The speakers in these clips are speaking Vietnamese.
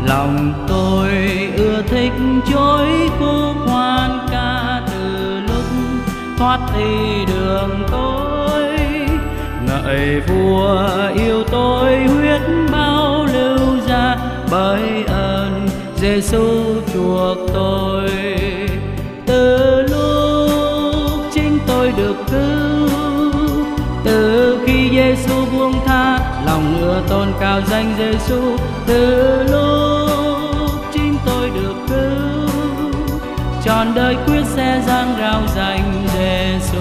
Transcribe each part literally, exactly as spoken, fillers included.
Lòng tôi ưa thích chối khúc hoan ca từ lúc thoát ly đường tối. Ngợi vua yêu tôi huyết bao lưu ra, bởi ơn Giêsu chuộc tôi. Từ lúc chính tôi được cứu, từ khi Giêsu buông tha, lòng ưa tôn cao danh Giêsu. Từ lúc chính tôi được cứu, trọn đời quyết sẽ dang rao danh Giêsu.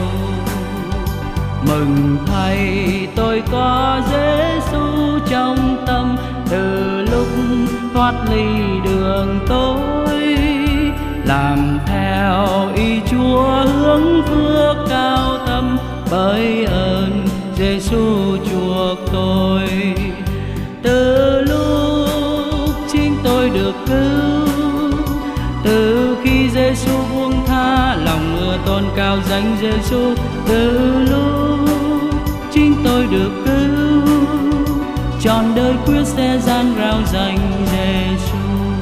Mừng thay tôi có Giêsu trong tâm, từ lúc thoát ly đường tối. Làm theo ý Chúa hướng phước cao tâm, bởi ơn Giêsu chuộc tôi. Từ lúc chính tôi được cứu, từ khi Giêsu buông tha, lòng ưa tôn cao danh Giêsu. Từ lúc chính tôi được cứu, trọn đời quyết sẽ dang rao danh Giêsu.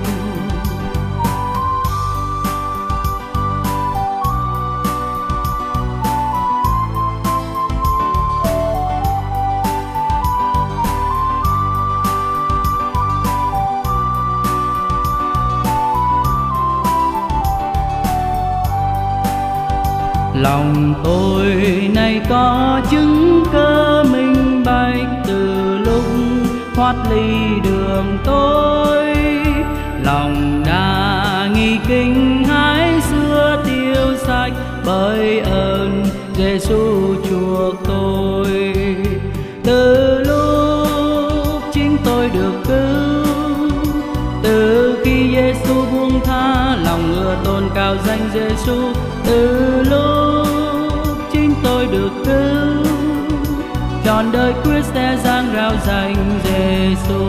Lòng tôi nay có chứng cơ minh bạch, từ lúc thoát ly đường tối. Lòng đã nghi kinh hãi xưa tiêu sạch, bởi ơn Giêsu chuộc tôi. Từ lúc chính tôi được cứu, từ khi Giêsu buông tha, lòng ưa tôn cao danh Giêsu. Từ lúc chính tôi được cứu, trọn đời quyết sẽ dang rao danh Giêsu.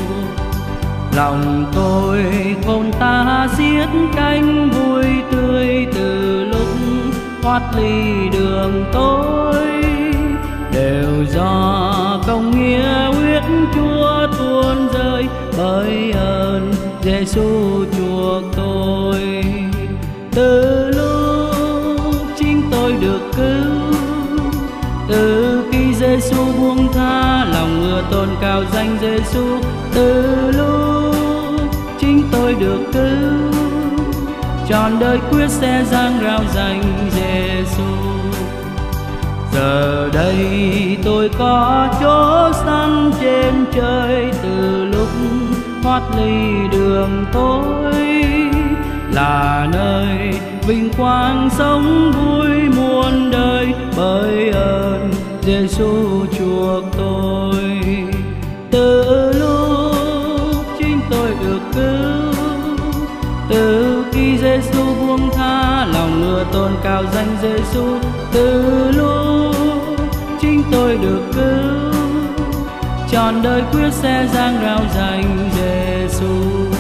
Lòng tôi khôn ta xiết cánh vui tươi, từ lúc thoát ly đường tối. Đều do công nghĩa huyết Chúa tuôn rơi, bởi ơn Giêsu chuộc tôi. Từ lúc chính tôi được cứu, từ khi Giêsu buông tha, lòng ưa tôn cao danh Giêsu. Từ lúc chính tôi được cứu, trọn đời quyết sẽ dang rao danh Giêsu. Giờ đây tôi có chỗ sẵn trên trời, từ lúc thoát ly đường tối. Là nơi vinh quang sống vui muôn đời, bởi ơn Giêsu chuộc tôi. Từ lúc chính tôi được cứu, từ khi Giêsu buông tha, lòng ưa tôn cao danh Giêsu. Từ lúc chính tôi được cứu, trọn đời quyết sẽ dang rao danh Giêsu.